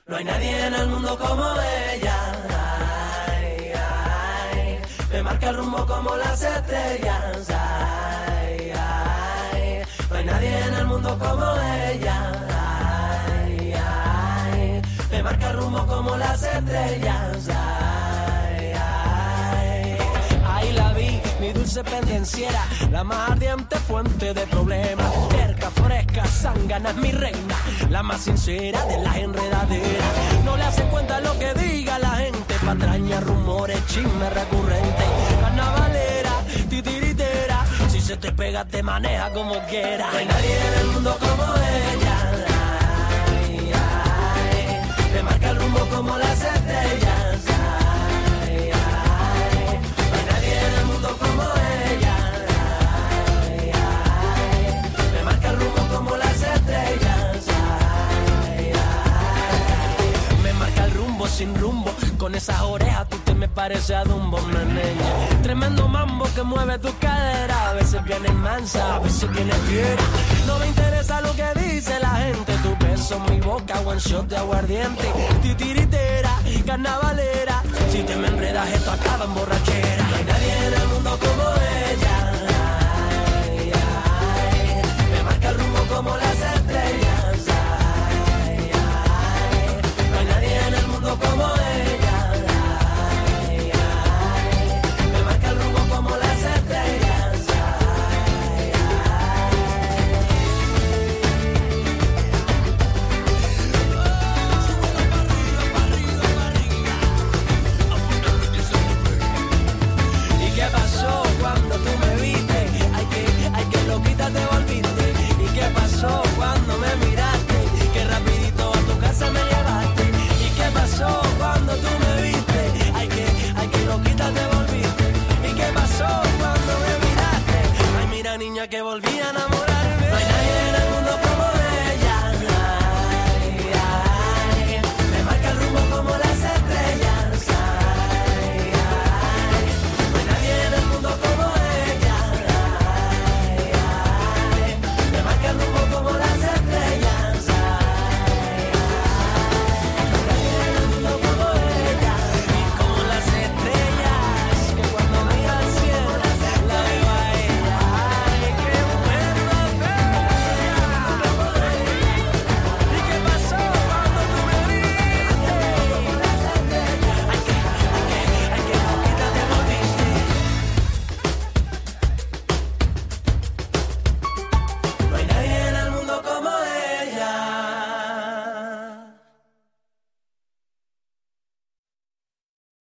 No hay nadie en el mundo como ella. Ay, ay. Me marca el rumbo como las estrellas. Ay, ay. No hay nadie en el mundo como ella. Ay, ay. Me marca el rumbo como las estrellas. Ay, ay. Ahí la vi, mi dulce pendenciera, la más ardiente fuente de problemas. Terca, fresca, zángana es mi reina, la más sincera de las enredaderas. No le hace cuenta lo que diga la gente, patraña, rumores, chismes recurrentes. Carnavalera, titiritera, si se te pega te maneja como quiera. No hay nadie en el mundo como ella. Ay, ay. Me marca el rumbo como las estrellas. Ay, ay. No hay nadie en el mundo como ella. Ay, ay. Me marca el rumbo como las estrellas. Ay, ay. Me marca el rumbo sin rumbo, con esas orejas tú te me pareces a Dumbo, neneña. Tremendo mambo que mueve tu cadera, a veces viene mansa, a veces viene fiera. No me interesa lo que dice la gente, tu beso, mi boca, one shot de aguardiente. Titiritera, carnavalera, si te me enredas esto acaba en borrachera. No hay nadie en el mundo como ella. Ay, ay. Me marca el rumbo como la